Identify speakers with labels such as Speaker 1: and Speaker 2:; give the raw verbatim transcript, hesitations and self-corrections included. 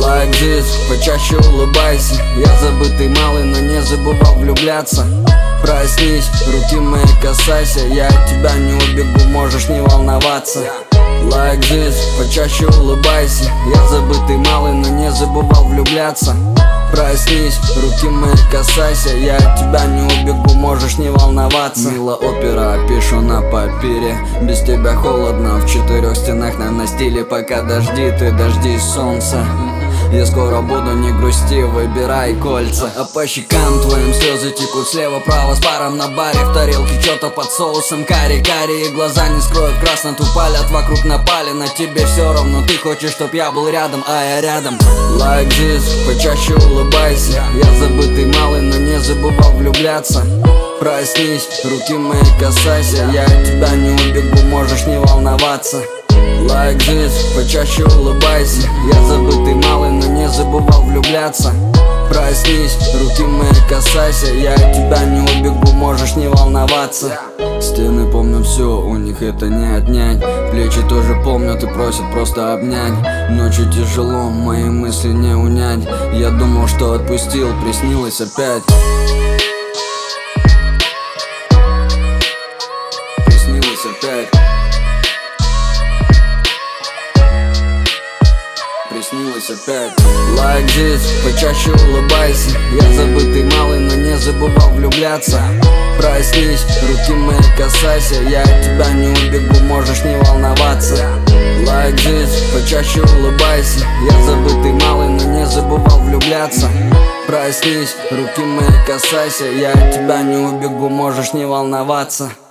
Speaker 1: Like this, почаще улыбайся. Я забытый малый, но не забывал влюбляться. Проснись, руки мои касайся. Я от тебя не убегу, можешь не волноваться. Like this, почаще улыбайся. Я забытый малый, но не забывал влюбляться. Проснись, руки мои касайся. Я от тебя не убегу, можешь не волноваться. Мила опера, пишу на папире. Без тебя холодно, в четырех стенах на настиле. Пока дожди, ты дождись солнца. Я скоро буду, не грусти, выбирай кольца. А по щекам твоим слезы текут слева-право. С паром на баре, в тарелке что-то под соусом карри. Карие глаза не скроют красноту, палят вокруг напали. На тебе все равно, ты хочешь, чтоб я был рядом, а я рядом. Like this, почаще улыбайся. Я забытый малый, но не забывал влюбляться. Проснись, руки мои касайся. Я от тебя не убегу, можешь не волноваться. Like this, почаще улыбайся. Я забытый малый, но не забывал влюбляться. Проснись, руки мои касайся. Я от тебя не убегу, можешь не волноваться. Стены помнят все, у них это не отнять. Плечи тоже помнят и просят просто обнять. Ночью тяжело, мои мысли не унять. Я думал, что отпустил, приснилось опять. Приснилось опять. Приснилось опять. Like this, почаще улыбайся. Я забытый малый, но не забывал влюбляться. Проснись, руки мои касайся. Я от тебя не убегу, можешь не волноваться. Like this, почаще улыбайся. Я забытый малый, но не забывал влюбляться. Проснись, руки мои касайся. Я от тебя не убегу, можешь не волноваться.